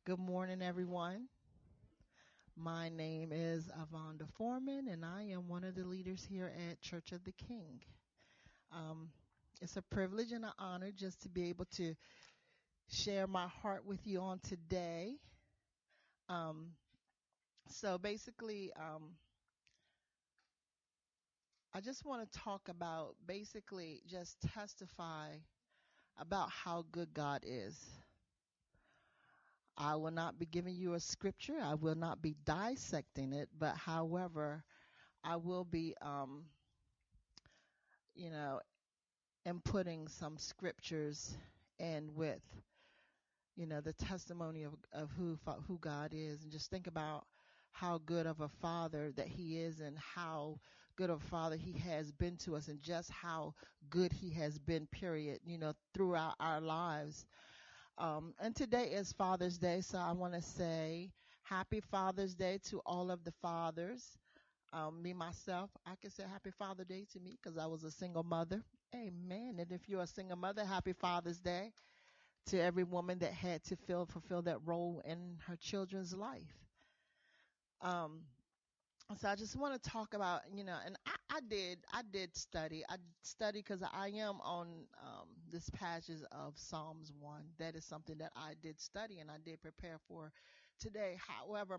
Good morning, everyone. My name is Avonda Foreman, and I am one of the leaders here at Church of the King. Um, it's a privilege and an honor just to be able to share my heart with you on today. Um, so basically, I just want to talk about just testify about how good God is. I will not be giving you a scripture. I will not be dissecting it, but however, I will be, you know, inputting some scriptures and with, the testimony of who God is, and just think about how good of a father that he is, and how good of a father he has been to us, and just how good he has been, period, throughout our lives. And today is Father's Day, so I want to say happy Father's Day to all of the fathers. Me myself, I can say Happy Father Day to me because I was a single mother. Amen. And if you're a single mother, Happy Father's Day to every woman that had to fulfill that role in her children's life. Um, so I just want to talk about, and I did study. I studied because I am on this passage of Psalms 1. That is something that I did study and I did prepare for today. However,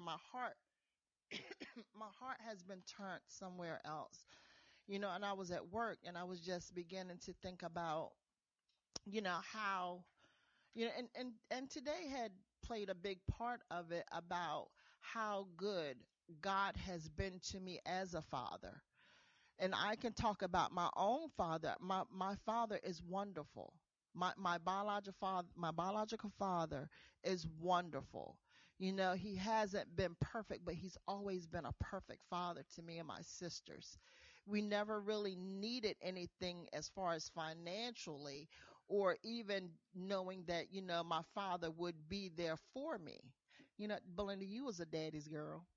my heart has been turned somewhere else. And I was at work and I was just beginning to think about, how, and today had played a big part of it about how good God has been to me as a father. And I can talk about my own father. My father is wonderful. My biological father is wonderful. He hasn't been perfect, but he's always been a perfect father to me and my sisters. We never really needed anything as far as financially, or even knowing that, my father would be there for me. Belinda, you was a daddy's girl.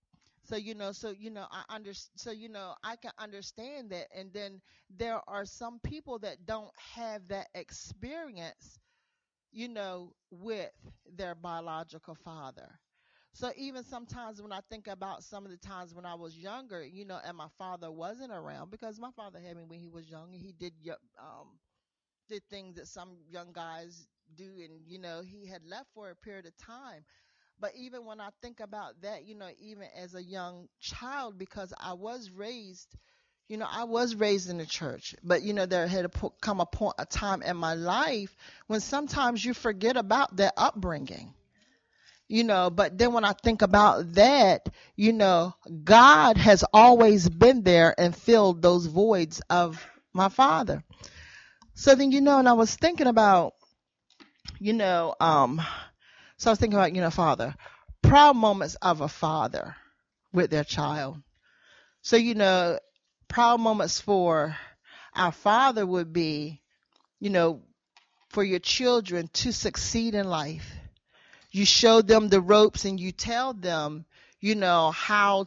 I can understand that. And then there are some people that don't have that experience, with their biological father. So even sometimes when I think about some of the times when I was younger, and my father wasn't around, because my father had me when he was young, and he did things that some young guys do, and he had left for a period of time. But even when I think about that, even as a young child, because I was raised in the church, but there had come a time in my life when sometimes you forget about that upbringing. But then when I think about that, God has always been there and filled those voids of my father. So then, and I was thinking about, you know, um, so I was thinking about, father, proud moments of a father with their child. So, proud moments for our father would be, you know, for your children to succeed in life. You show them the ropes and you tell them, how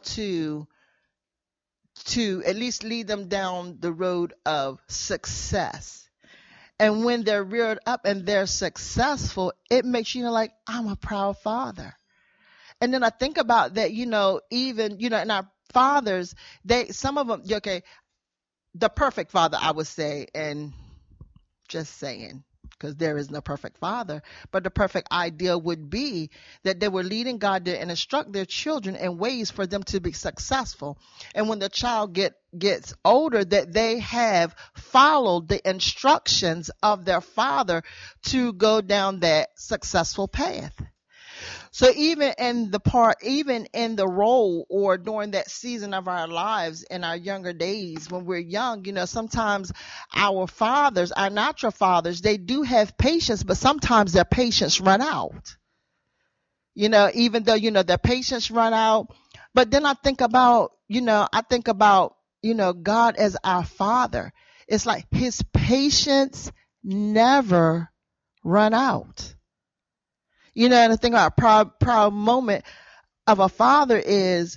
to at least lead them down the road of success. And when they're reared up and they're successful, it makes you like, I'm a proud father. And then I think about that, even, and our fathers, some of them, okay, the perfect father, I would say, and just saying, because there is no perfect father, but the perfect ideal would be that they were leading God to and instruct their children in ways for them to be successful. And when the child gets older, that they have followed the instructions of their father to go down that successful path. So even in the role or during that season of our lives in our younger days when we're young, sometimes our natural fathers, they do have patience, but sometimes their patience run out. Even though, their patience run out. But then I think about, God as our father. It's like his patience never run out. And the thing about proud moment of a father is,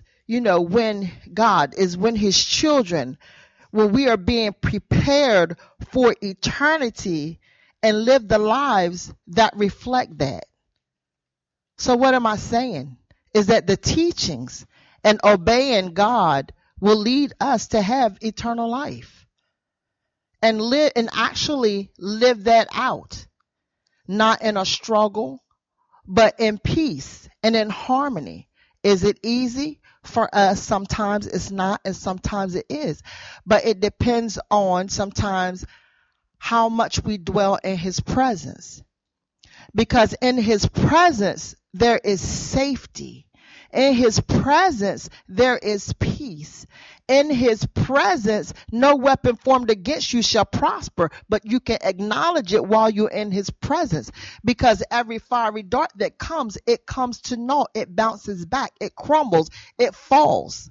when his children, when we are being prepared for eternity and live the lives that reflect that. So what am I saying? Is that the teachings and obeying God will lead us to have eternal life and live and actually live that out, not in a struggle, but in peace and in harmony. Is it easy? For us, sometimes it's not, and sometimes it is. But it depends on sometimes how much we dwell in his presence. Because in his presence, there is safety. In his presence, there is peace. In his presence, no weapon formed against you shall prosper, but you can acknowledge it while you're in his presence. Because every fiery dart that comes, it comes to naught. It bounces back. It crumbles. It falls.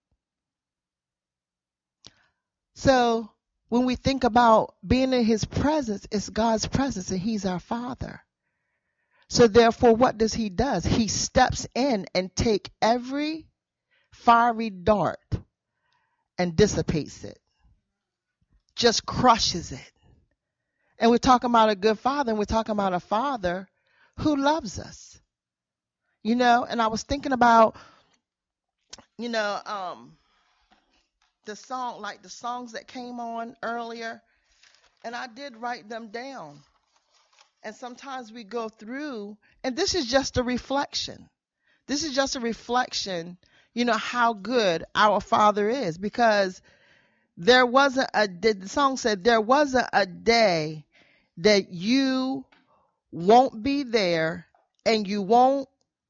So when we think about being in his presence, it's God's presence, and he's our Father. So therefore, what does he do? He steps in and take every fiery dart and dissipates it, just crushes it. And we're talking about a good father, and we're talking about a father who loves us. You know, and I was thinking about, you know, the songs that came on earlier, and I did write them down. And sometimes we go through, and this is just a reflection. This is just a reflection, you know, how good our Father is. Because there wasn't the song said, there wasn't a day that you won't be there and you won't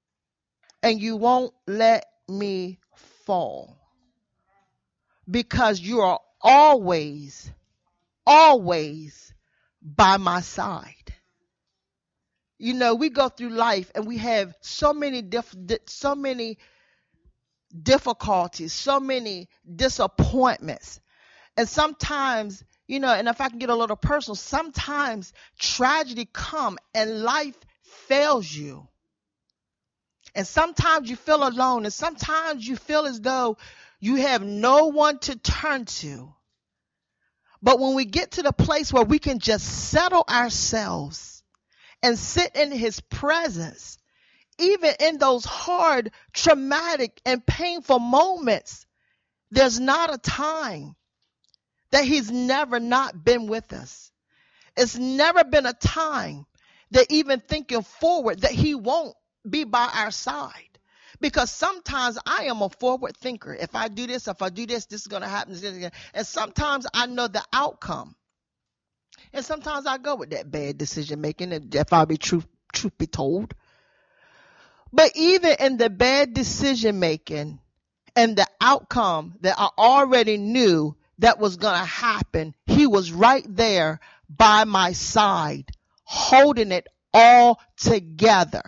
let me fall. Because you are always by my side. You know, we go through life and we have so many difficulties, so many disappointments. And sometimes, you know, and if I can get a little personal, sometimes tragedy comes and life fails you. And sometimes you feel alone, and sometimes you feel as though you have no one to turn to. But when we get to the place where we can just settle ourselves and sit in his presence, even in those hard, traumatic, and painful moments, there's not a time that he's never not been with us. It's never been a time that even thinking forward that he won't be by our side. Because sometimes I am a forward thinker. If I do this, this is going to happen. And sometimes I know the outcome. And sometimes I go with that bad decision making, if I'll be truth be told. But even in the bad decision making and the outcome that I already knew that was going to happen, he was right there by my side, holding it all together.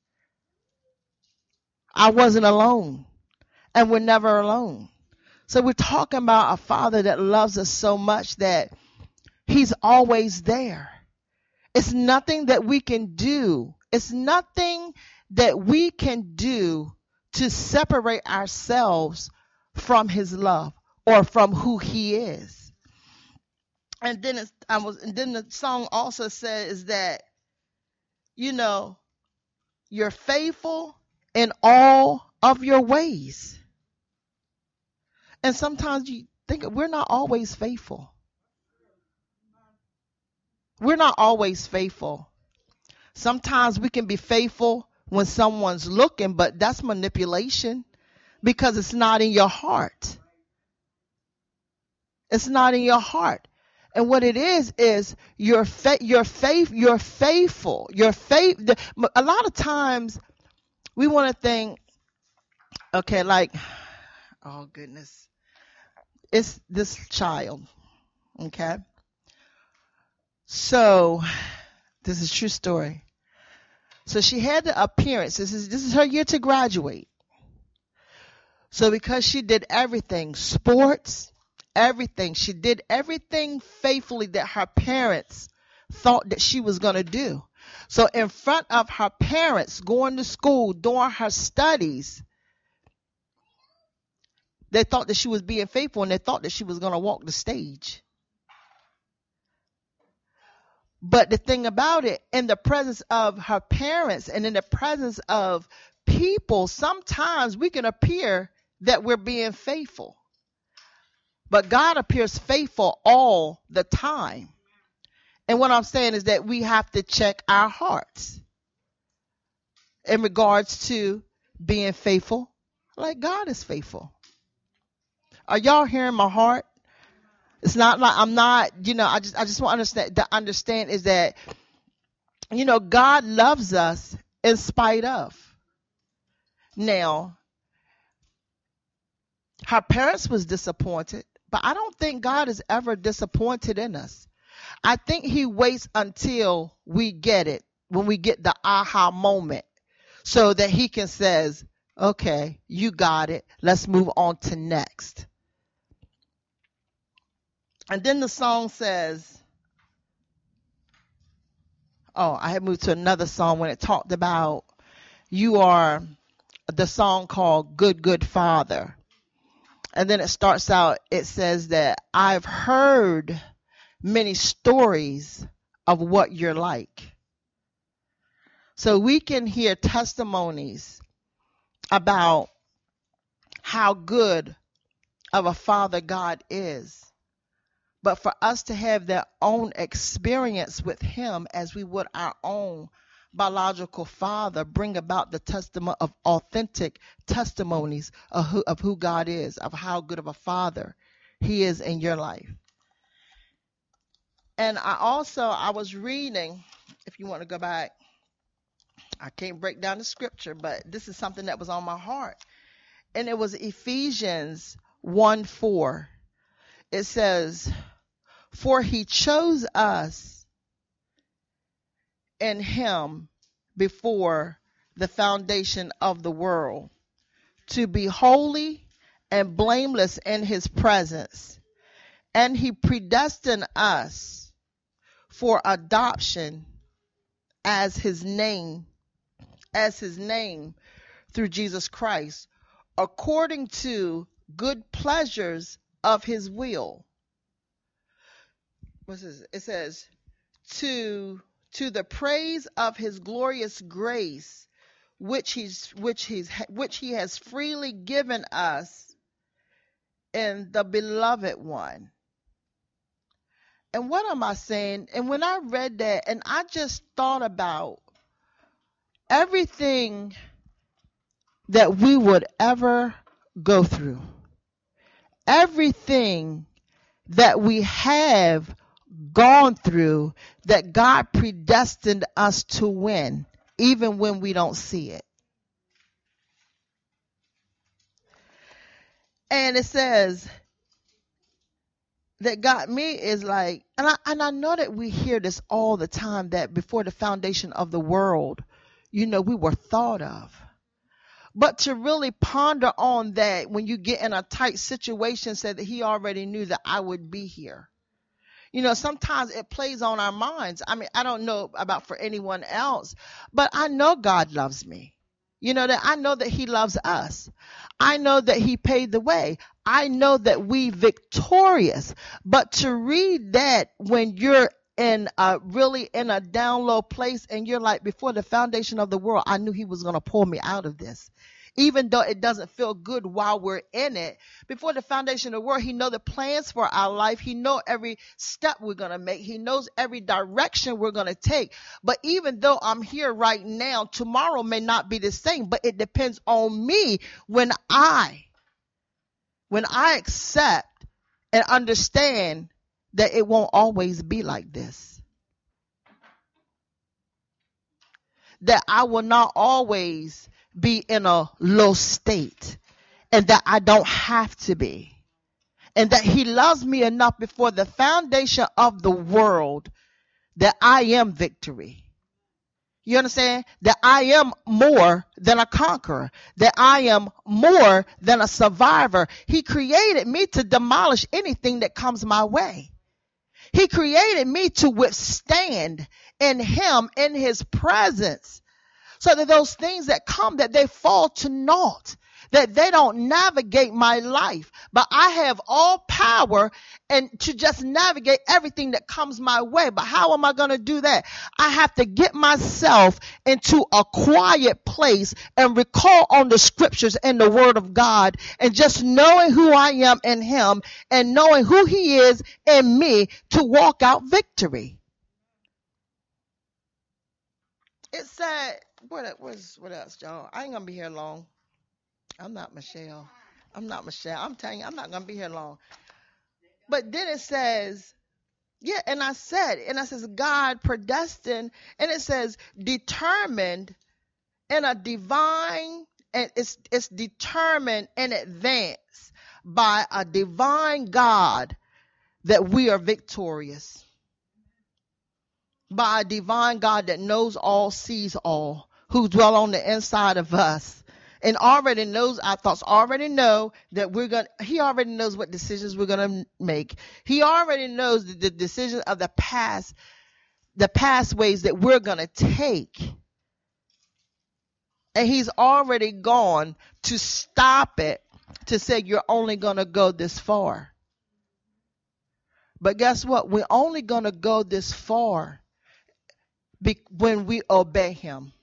I wasn't alone, and we're never alone. So we're talking about a Father that loves us so much that he's always there. It's nothing that we can do. It's nothing that we can do to separate ourselves from his love or from who he is. And then the song also says that, you know, you're faithful in all of your ways. And sometimes you think we're not always faithful. We're not always faithful. Sometimes we can be faithful when someone's looking, but that's manipulation because it's not in your heart. It's not in your heart. And what it is you're faithful. A lot of times we want to think, okay, like, oh goodness, it's this child, okay? So this is a true story. So she had the appearance. This is her year to graduate. So because she did everything, sports, everything, she did everything faithfully that her parents thought that she was going to do. So in front of her parents, going to school, doing her studies, they thought that she was being faithful, and they thought that she was going to walk the stage. But the thing about it, in the presence of her parents and in the presence of people, sometimes we can appear that we're being faithful. But God appears faithful all the time. And what I'm saying is that we have to check our hearts in regards to being faithful like God is faithful. Are y'all hearing my heart? It's not like I'm not, I just want to understand is that, God loves us in spite of. Now, her parents was disappointed, but I don't think God is ever disappointed in us. I think he waits until we get it, when we get the aha moment, so that he can says, okay, you got it. Let's move on to next. And then the song says, I had moved to another song when it talked about you are the song called Good, Good Father. And then it starts out, it says that I've heard many stories of what you're like. So we can hear testimonies about how good of a father God is. But for us to have that own experience with him as we would our own biological father, bring about the testimony of authentic testimonies of who God is, of how good of a father he is in your life. And I was reading, if you want to go back, I can't break down the scripture, but this is something that was on my heart. And it was Ephesians 1:4. It says, for he chose us in him before the foundation of the world to be holy and blameless in his presence. And he predestined us for adoption as his name through Jesus Christ, according to good pleasures of his will. It says, to the praise of his glorious grace, which he has freely given us in the beloved one. And what am I saying? And when I read that, and I just thought about everything that we would ever go through, everything that we have gone through, that God predestined us to win, even when we don't see it. And it says that got me is like, and I know that we hear this all the time, that before the foundation of the world, we were thought of. But to really ponder on that when you get in a tight situation, said that he already knew that I would be here. Sometimes it plays on our minds. I mean, I don't know about for anyone else, but I know God loves me. That I know that he loves us. I know that he paid the way. I know that we victorious. But to read that when you're really in a down low place and you're like, before the foundation of the world, I knew he was going to pull me out of this. Even though it doesn't feel good while we're in it, before the foundation of the world, he knows the plans for our life. He knows every step we're going to make. He knows every direction we're going to take. But even though I'm here right now, tomorrow may not be the same, but it depends on me when I accept and understand that it won't always be like this. That I will not always be in a low state, and that I don't have to be, and that he loves me enough before the foundation of the world that I am victory. You understand? That I am more than a conqueror, that I am more than a survivor. He created me to demolish anything that comes my way. He created me to withstand in him, in his presence. So that those things that come, that they fall to naught, that they don't navigate my life, but I have all power and to just navigate everything that comes my way. But how am I going to do that? I have to get myself into a quiet place and recall on the scriptures and the word of God, and just knowing who I am in him and knowing who he is in me to walk out victory. It said, what else, y'all? I ain't going to be here long. I'm not Michelle. I'm telling you, I'm not going to be here long. But then it says, yeah, and I says, God predestined, and it says determined in a divine, and it's determined in advance by a divine God that we are victorious. By a divine God that knows all, sees all, who dwell on the inside of us, and already knows our thoughts, already know that he already knows what decisions we're going to make. He already knows the decisions of the pathways that we're going to take. And he's already gone to stop it, to say you're only going to go this far. But guess what? We're only going to go this far when we obey him.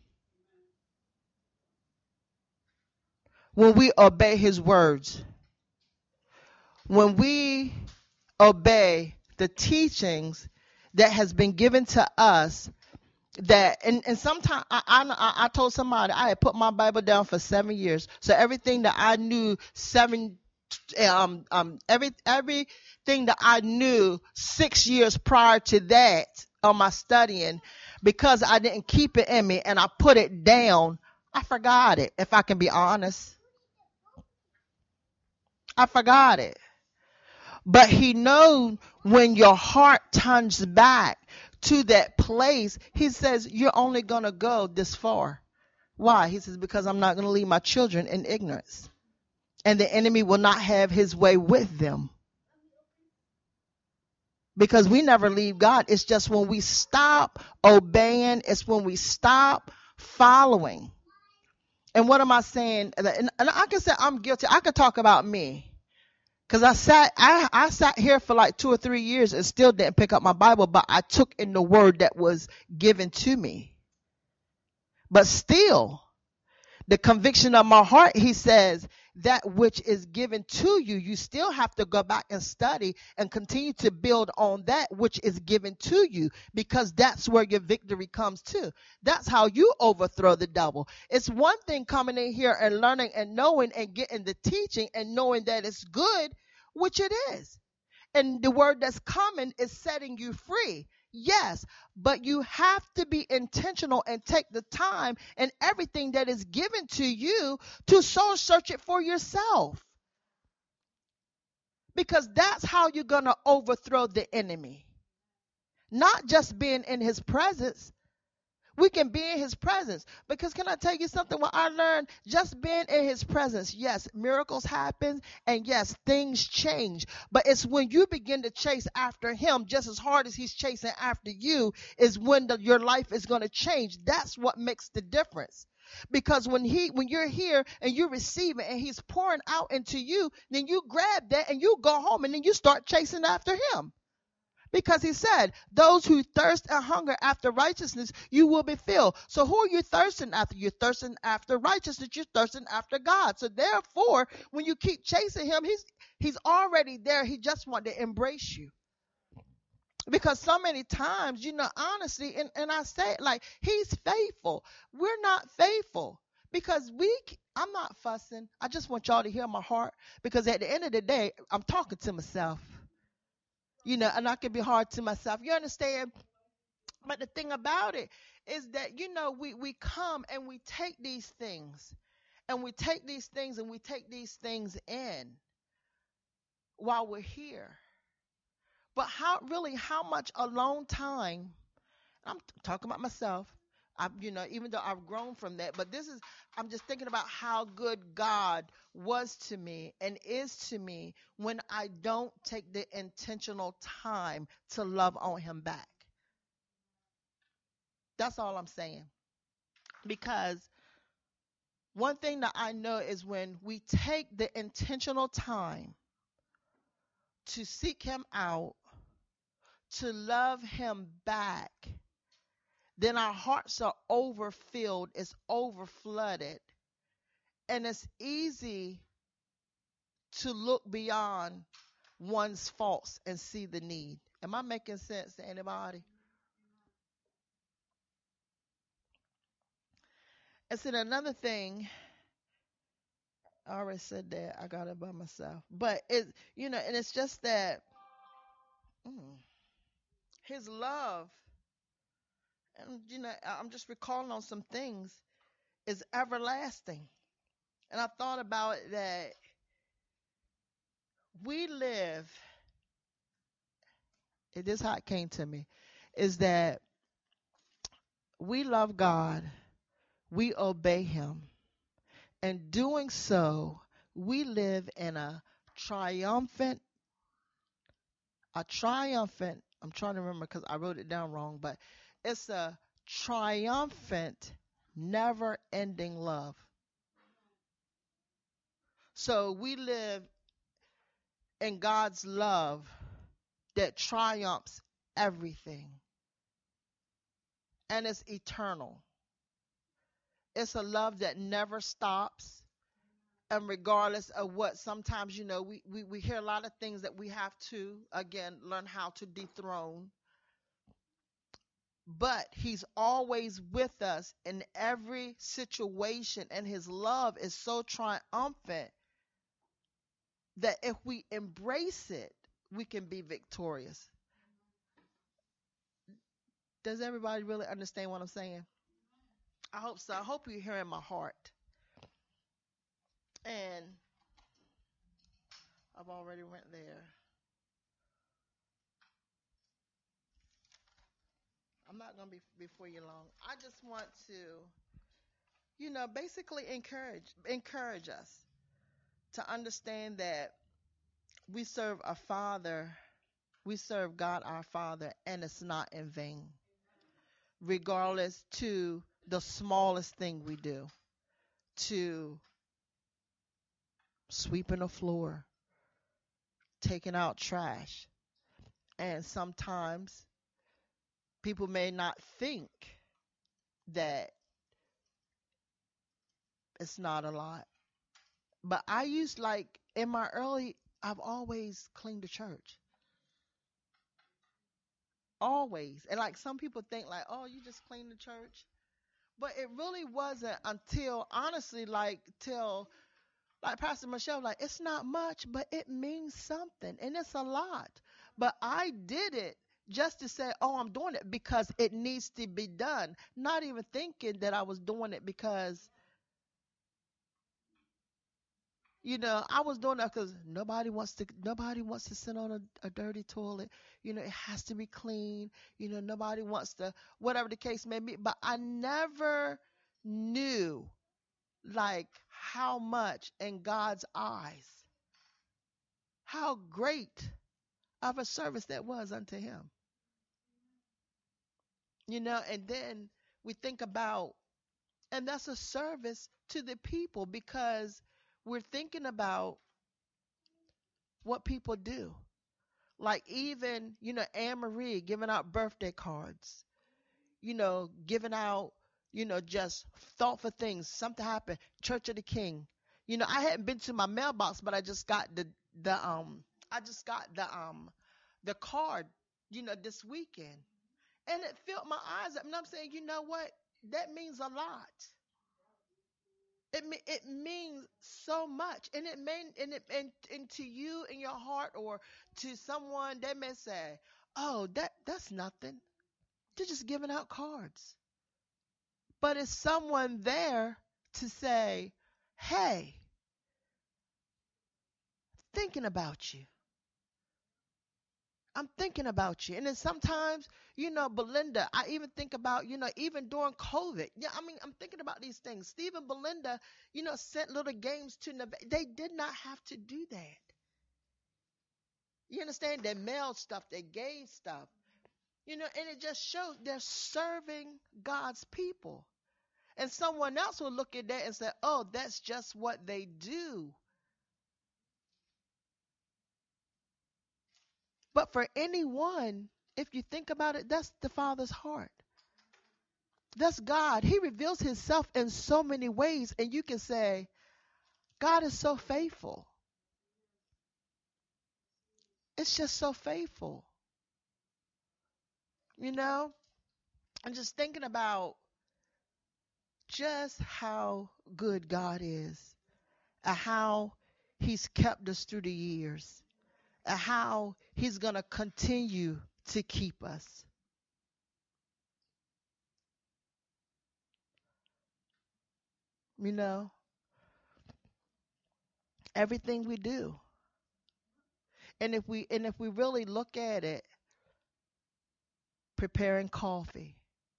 When we obey his words. When we obey the teachings that has been given to us, that and sometimes I told somebody I had put my Bible down for 7 years. So everything that I knew everything that I knew 6 years prior to that on my studying, because I didn't keep it in me and I put it down, I forgot it. If I can be honest, I forgot it. But he knows when your heart turns back to that place, he says, you're only going to go this far. Why? He says, because I'm not going to leave my children in ignorance. And the enemy will not have his way with them. Because we never leave God. It's just when we stop obeying, it's when we stop following. And what am I saying? And I can say I'm guilty. I could talk about me. Because I sat here for like 2 or 3 years and still didn't pick up my Bible, but I took in the word that was given to me. But still, the conviction of my heart, he says, that which is given to you, you still have to go back and study and continue to build on that which is given to you, because that's where your victory comes to. That's how you overthrow the devil. It's one thing coming in here and learning and knowing and getting the teaching and knowing that it's good, which it is. And the word that's coming is setting you free. Yes, but you have to be intentional and take the time and everything that is given to you to soul search it for yourself. Because that's how you're going to overthrow the enemy. Not just being in his presence. We can be in his presence. Because can I tell you something? What I learned, just being in his presence, yes, miracles happen, and yes, things change. But it's when you begin to chase after him just as hard as he's chasing after you, is when your life is going to change. That's what makes the difference. Because when you're here and you receive it and he's pouring out into you, then you grab that and you go home and then you start chasing after him. Because he said, those who thirst and hunger after righteousness, you will be filled. So who are you thirsting after? You're thirsting after righteousness. You're thirsting after God. So therefore, when you keep chasing him, he's already there. He just wants to embrace you. Because so many times, honestly, and I say it like, he's faithful. We're not faithful. Because I'm not fussing. I just want y'all to hear my heart. Because at the end of the day, I'm talking to myself. And I can be hard to myself. You understand? But the thing about it is that, we come and we take these things. And we take these things and we take these things in while we're here. But how much alone time, I'm talking about myself, even though I've grown from that, but I'm just thinking about how good God was to me and is to me when I don't take the intentional time to love on him back. That's all I'm saying. Because One thing that I know is when we take the intentional time to seek him out, to love him back, then our hearts are overfilled, it's overflooded, and it's easy to look beyond one's faults and see the need. Am I making sense to anybody? And then another thing, I already said that I got it by myself, but and it's just that mm, his love, and I'm just recalling on some things, is everlasting. And I thought about it that we live, it is how it came to me, is that we love God, we obey him, and doing so, we live in triumphant, I'm trying to remember because I wrote it down wrong, but it's a triumphant, never ending love. So we live in God's love that triumphs everything, and it's eternal. It's a love that never stops. And regardless of what, sometimes, we hear a lot of things that we have to, again, learn how to dethrone. But he's always with us in every situation. And his love is so triumphant that if we embrace it, we can be victorious. Does everybody really understand what I'm saying? I hope so. I hope you're hearing my heart. And I've already went there. I'm not going to be before you long. I just want to, basically encourage us to understand that we serve a Father, we serve God our Father, and it's not in vain. Regardless to the smallest thing we do, to sweeping the floor, taking out trash. And sometimes people may not think that it's not a lot. But I've always cleaned the church. Always. And like some people think like, oh, you just clean the church. But it really wasn't until, honestly, till like Pastor Michelle, like, it's not much, but it means something. And it's a lot. But I did it just to say, oh, I'm doing it because it needs to be done. Not even thinking that I was doing it because, I was doing that because nobody wants to sit on a dirty toilet. It has to be clean. Nobody wants to, whatever the case may be. But I never knew like how much in God's eyes, how great of a service that was unto him. And then we think about, and that's a service to the people because we're thinking about what people do. Like even, Anne Marie giving out birthday cards, giving out, just thoughtful things. Something happened, Church of the King. I hadn't been to my mailbox, but I just got the card, this weekend. And it filled my eyes up. And I'm saying, you know what? That means a lot. It means so much, and it may and to you in your heart or to someone they may say, "Oh, that's nothing. They're just giving out cards." But it's someone there to say, "Hey, thinking about you. I'm thinking about you." And then sometimes, Belinda, I even think about, even during COVID. Yeah, I mean, I'm thinking about these things. Steve and Belinda, sent little games to Nevada. They did not have to do that. You understand? They mailed stuff, they gave stuff, and it just shows they're serving God's people. And someone else will look at that and say, oh, that's just what they do. But for anyone, if you think about it, that's the Father's heart. That's God. He reveals himself in so many ways. And you can say, God is so faithful. It's just so faithful. You know, I'm just thinking about just how good God is and how he's kept us through the years and how he's going to continue to keep us. You know, everything we do. And if we really look at it, preparing coffee,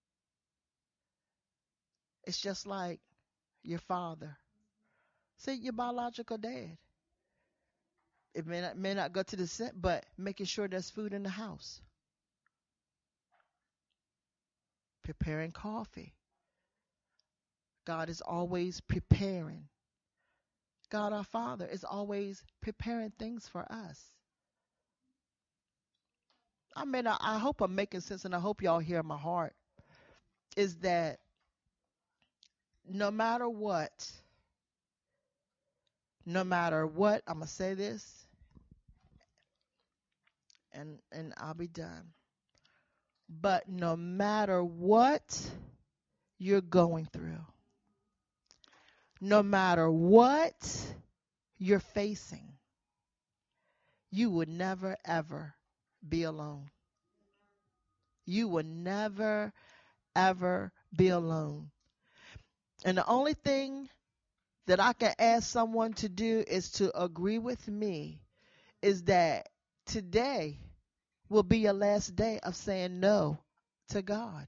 it's just like your father. See, your biological dad. It may not go to the cent, but making sure there's food in the house. Preparing coffee. God is always preparing. God our Father is always preparing things for us. I hope I'm making sense, and I hope y'all hear my heart. Is that no matter what, I'm gonna say this, and I'll be done. But no matter what you're going through, no matter what you're facing, you would never ever be alone. You will never ever be alone. And the only thing that I can ask someone to do is to agree with me is that today will be your last day of saying no to God.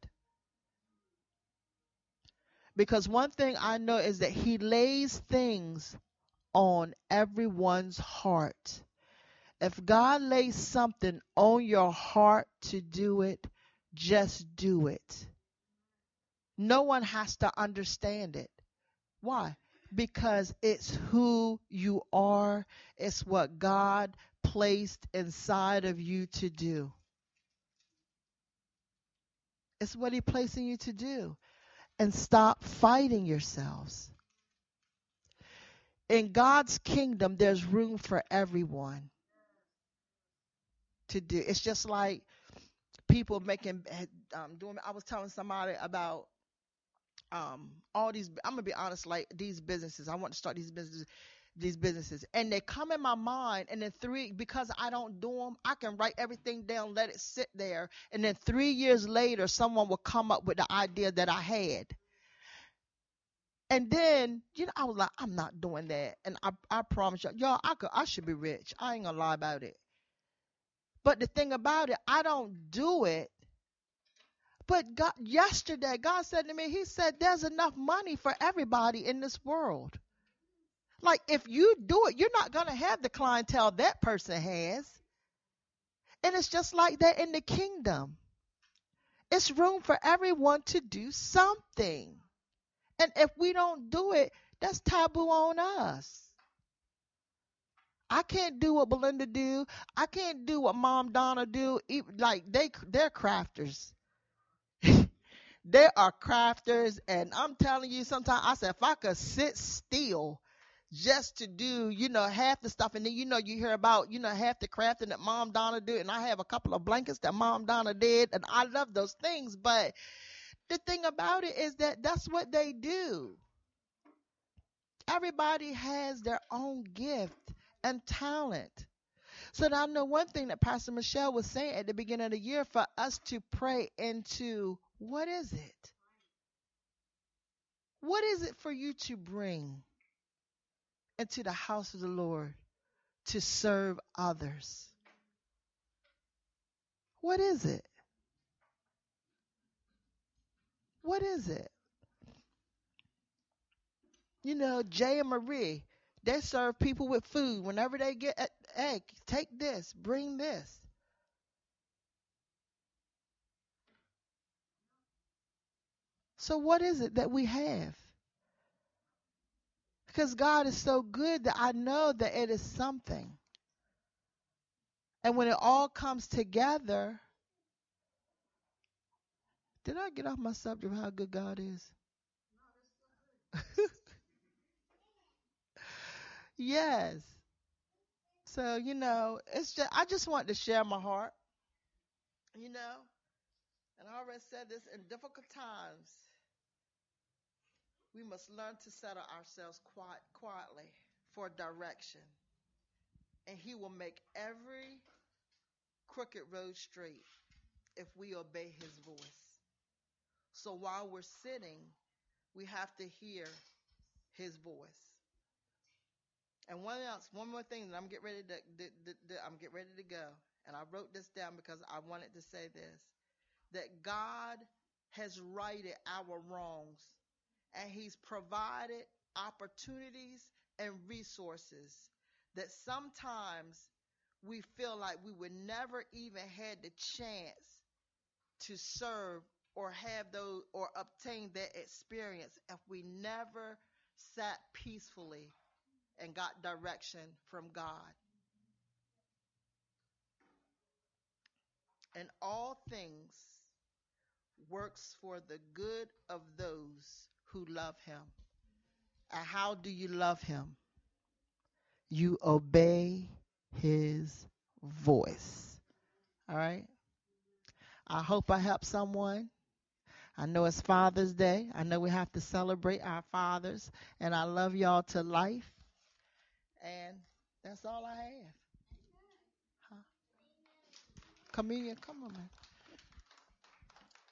Because one thing I know is that he lays things on everyone's heart. If God lays something on your heart to do it, just do it. No one has to understand it. Why? Because it's who you are. It's what God placed inside of you to do. It's what he placed in you to do. And stop fighting yourselves. In God's kingdom, there's room for everyone to do. It's just like people making doing. I was telling somebody about all these. I'm gonna be honest, like these businesses. I want to start these businesses, and they come in my mind, and then because I don't do them, I can write everything down, let it sit there, and then 3 years later, someone will come up with the idea that I had. And then, I was like, I'm not doing that. And I promise y'all, I should be rich. I ain't gonna lie about it. But the thing about it, I don't do it. But yesterday, God said to me, he said, there's enough money for everybody in this world. Like, if you do it, you're not going to have the clientele that person has. And it's just like that in the kingdom. It's room for everyone to do something. And if we don't do it, that's taboo on us. I can't do what Belinda do. I can't do what Mom Donna do. Like they're crafters. They are crafters, and I'm telling you, sometimes I said if I could sit still just to do, half the stuff, and then you hear about, half the crafting that Mom Donna do, and I have a couple of blankets that Mom Donna did, and I love those things. But the thing about it is that that's what they do. Everybody has their own gift and talent. So I know one thing that Pastor Michelle was saying at the beginning of the year for us to pray into, what is it? What is it for you to bring into the house of the Lord to serve others? What is it? What is it? Jay and Marie, they serve people with food. Whenever they get, hey, take this, bring this. So what is it that we have? Because God is so good that I know that it is something. And when it all comes together, did I get off my subject of how good God is? Yes. So, it's just I just want to share my heart, you know. And I already said this, in difficult times, we must learn to settle ourselves quietly for direction. And he will make every crooked road straight if we obey his voice. So while we're sitting, we have to hear his voice. And one more thing, that I'm getting ready to go. And I wrote this down because I wanted to say this, that God has righted our wrongs, and he's provided opportunities and resources that sometimes we feel like we would never even had the chance to serve or have those or obtain that experience if we never sat peacefully and got direction from God. And all things works for the good of those who love him. And how do you love him? You obey his voice. All right? I hope I help someone. I know it's Father's Day. I know we have to celebrate our fathers. And I love y'all to life. And that's all I have. Huh? Communion, come on, man.